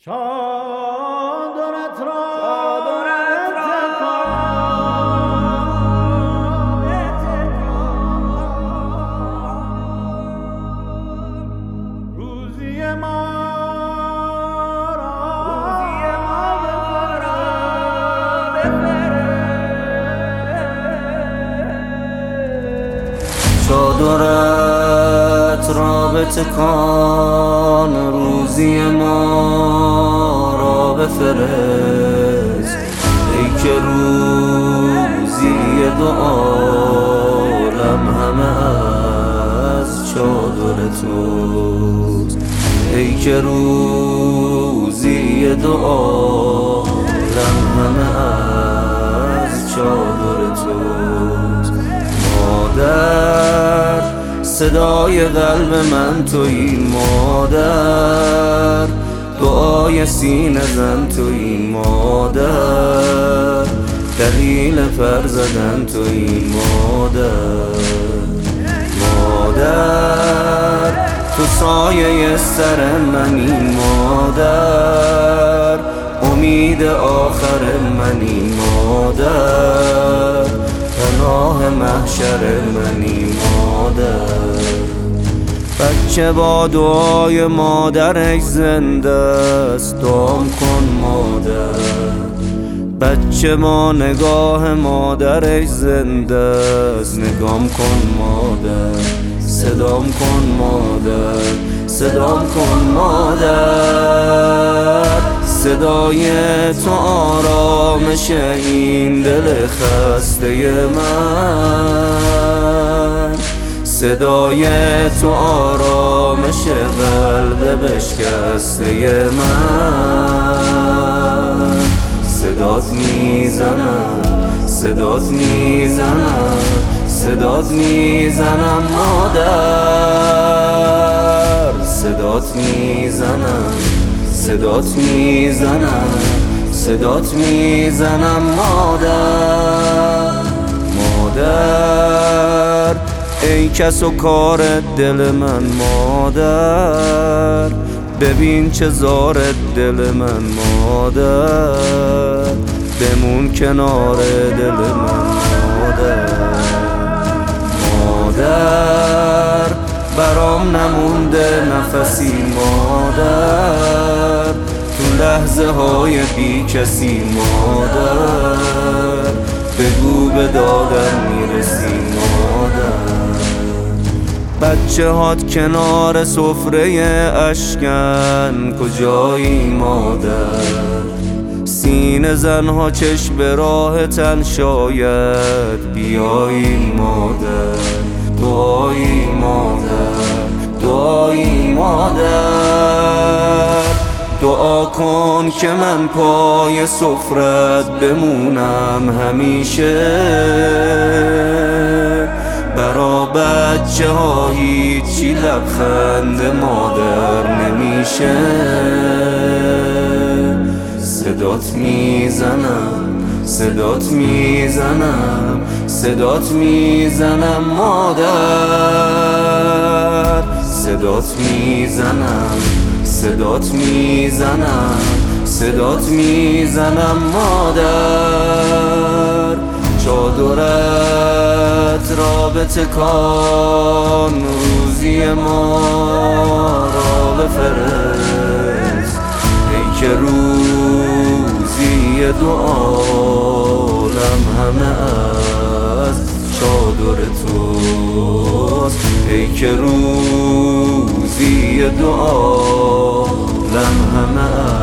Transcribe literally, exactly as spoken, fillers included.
چادرت را روزی ما چادرت را بتکان، روزی ما را بفرست. ای که روزی دو عالم همه از چادر توست. ای که روزی دو عالم همه از چادر توست. مادر صدای قلب من تویی، مادر دعای سینه زن تویی، مادر دلیل پر زدن تویی، مادر مادر تو سایه سر منی، مادر امید آخر منی، مادر پناه محشر منی، مادر. بچه با دعای مادرش زنده است، دعام کن مادر. بچه با نگاه مادرش زنده است، نگام کن مادر. صدام کن مادر، صدام کن مادر. صدای تو آرامش این دل خسته من، صدای تو آرامش قلب بشکسته من. صدات میزنم، صدات میزنم، صدات میزنم مادر. صدات میزنم، صدات میزنم، صدات میزنم مادر. مادر ای کس و کار دل من، مادر ببین چه زار دل من، مادر بمون کنار دل من، مادر. مادر برام نمونده نفسی، مادر تو لحظه های بی کسی، مادر بگو به دادم میرسی، مادر. بچه هات کنار سفره اشکن کجایی، مادر. سینه زنها چشم به راه تن شاید بیایی، مادر. دعایی مادر، دعایی مادر. دعا کن که من پای سفرت بمونم همیشه. برا بچه ها هیچی لبخند مادر نمیشه. صدات میزنم، صدات میزنم، صدات میزنم مادر. صدات میزنم، صدات میزنم، صدات میزنم مادر. چادرت را بتکان، روزی ما را بفرست. ای که روزی دو عالم همه از چادر توست. ای که روزی دو عالم همه